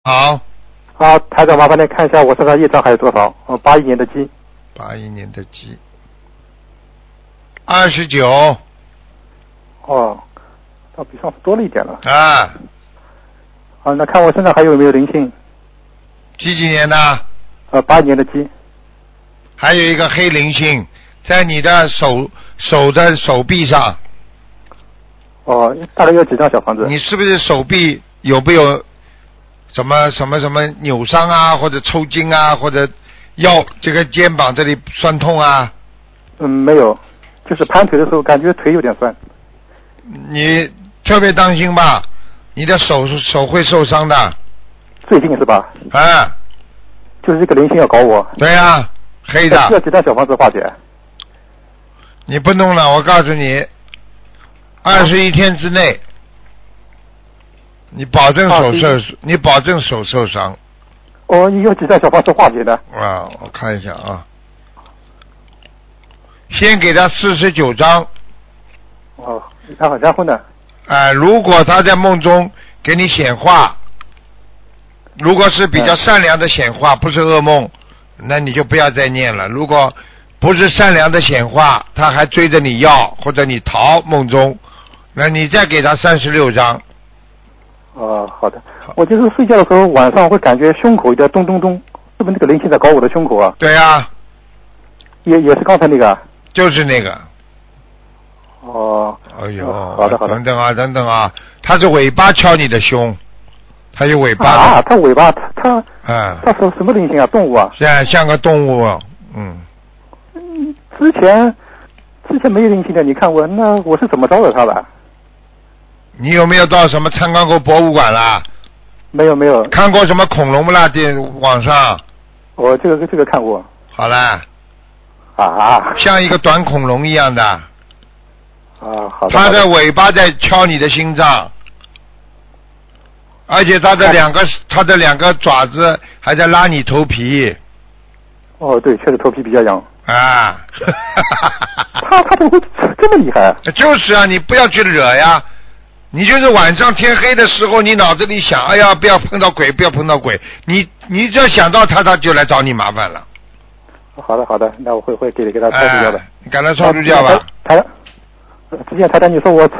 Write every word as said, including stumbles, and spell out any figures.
好， 好，台长麻烦您看一下我身上业障还有多少？我八一年的鸡。 八一年的鸡，二十九。 哦，那比上次多了一点了。 啊。 好，那看我身上还有没有灵性？ 几几年的？ 呃，八一年的鸡。 还有一个黑灵性在你的手手的手臂上。 哦，大概有几张小房子？ 你是不是手臂有没有什么什么什么扭伤啊，或者抽筋啊，或者腰这个肩膀这里酸痛啊？ 嗯，没有，就是盘腿的时候感觉腿有点酸。 你特别当心吧，你的手手会受伤的。 最近是吧？ 啊。 就是这个灵性要搞我。 对啊，黑的。 需要几张小房子化解？ 你不弄了，我告诉你，二十一天之内，你保证手受，你保证手受伤。 哦，你有几张小房子化解的？ 啊，我看一下啊，先给他四十九张。 哦，然后然后呢？ 啊、呃，如果他在梦中给你显化，如果是比较善良的显化，不是噩梦，那你就不要再念了。如果不是善良的显化，他还追着你要，或者你逃梦中，那你再给他三十六张。 哦，好的。我就是睡觉的时候晚上会感觉胸口有点咚咚咚，是不是那个灵性在搞我的胸口啊？ 对啊。 也也是刚才那个。就是那个。 哦。 哎呦， 哦、好的好的。 等等啊，等等啊，它是尾巴敲你的胸，它有尾巴的。 啊，它尾巴，它它。 啊。 它是什么灵性啊？动物啊？ 像像个动物，嗯。 嗯，之前之前没有灵性的，你看我那我是怎么招惹它的？ 你有没有到什么参观过博物馆啦？ 没有没有。 看过什么恐龙不啦？电网上。 我这个这个看过。 好啦。 啊。 像一个短恐龙一样的。 啊，好的。 它的尾巴在敲你的心脏，而且它的两个它的两个爪子还在拉你头皮。 哦，对，确实头皮比较痒。 啊。 他他怎么会这么厉害？ 就是啊，你不要去惹呀。你就是晚上天黑的时候，你脑子里想，哎呀，不要碰到鬼，不要碰到鬼。你你只要想到他，他就来找你麻烦了。 好的好的，那我会会给给他抄除掉的。 哎、你赶快抄除掉吧。 台，之前台长你说我